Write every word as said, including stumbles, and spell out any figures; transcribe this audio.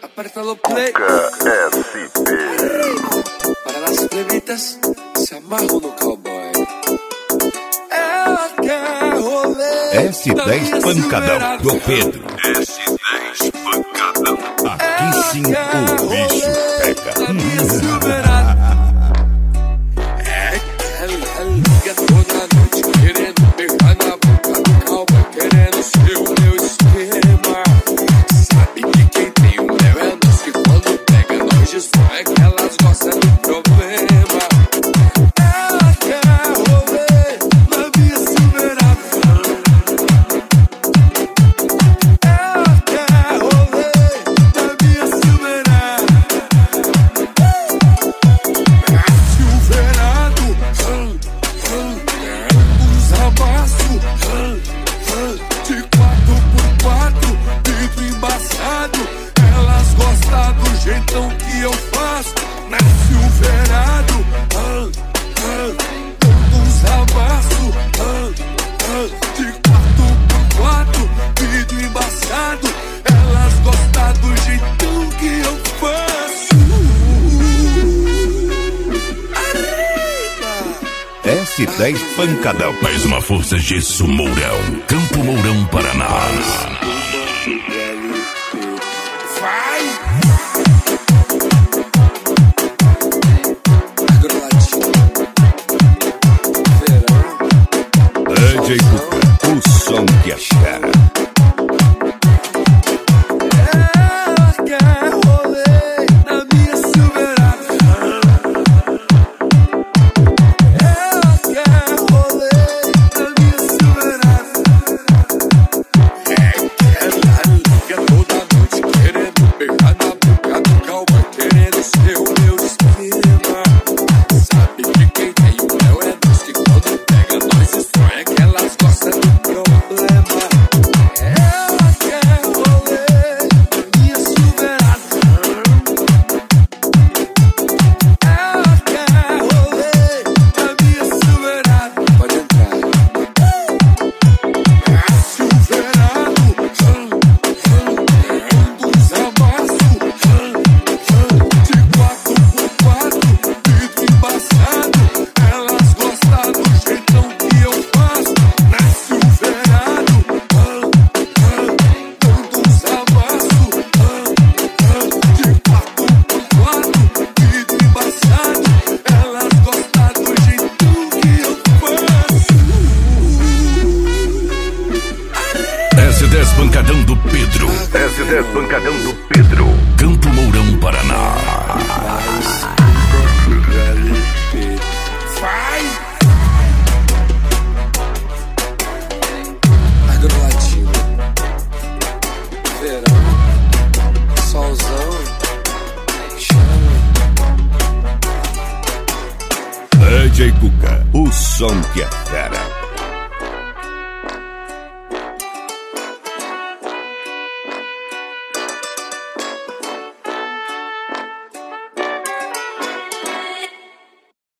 Aperta o play. S P. Para las plebitas, se amarram no cowboy. Ela quer rolê. S dez Pancadão do Pedro. S dez Pancadão. Aqui sim o bicho pega. É que ela liga toda noite querendo pegar na boca do cowboy, querendo ser o meu esquema. Sabe que quem tem o mel é nós, que quando pega nós destrói, é que elas gostam do problema. Ela quer rolê na minha Silverado. Ela quer rolê na minha Silverado. Silverado, hum, hum, uns amassos, hum, hum, de quatro por quatro, vidro embaçado. Elas gostam do jeitão que eu faço na Silverado, hum, hum, uns amassos, hum, hum, de quatro por quatro, vidro embaçado. Elas gostam do jeitão que eu faço. S dez Pancadão. Mais uma força Gesso Mourão. Campo Mourão, Paraná. Vai! Agroladinho. Verão. D J Cuca, o som que é fera. Ela quer rolê na minha Silverado. Ela quer rolê na minha Silverado. É que ela liga toda noite querendo pegar na boca do cowboy, querendo ser o meu esquema. Sabe que quem tem o mel é nós, que quando pega nós destrói, é que elas gostam do problema. Ela quer rolê na minha Silverado. Ela quer rolê na minha Silverado. Pode entrar. A Silverado, hum, hum, dos amassos, hum, hum, de quatro por quatro, vidro embaçado. Elas gostam do jeitão que eu faço na Silverado, hum, hum, dos amassos, hum, hum, de quatro por quatro, vidro embaçado. Elas gostam do jeitão que eu faço. S dez Pancadão do Pedro. S dez Pancadão do Pedro. Campo Mourão, Paraná. Vai! Agroladinho. Verão. Solzão. Chama. D J Cuca, o som que é fera.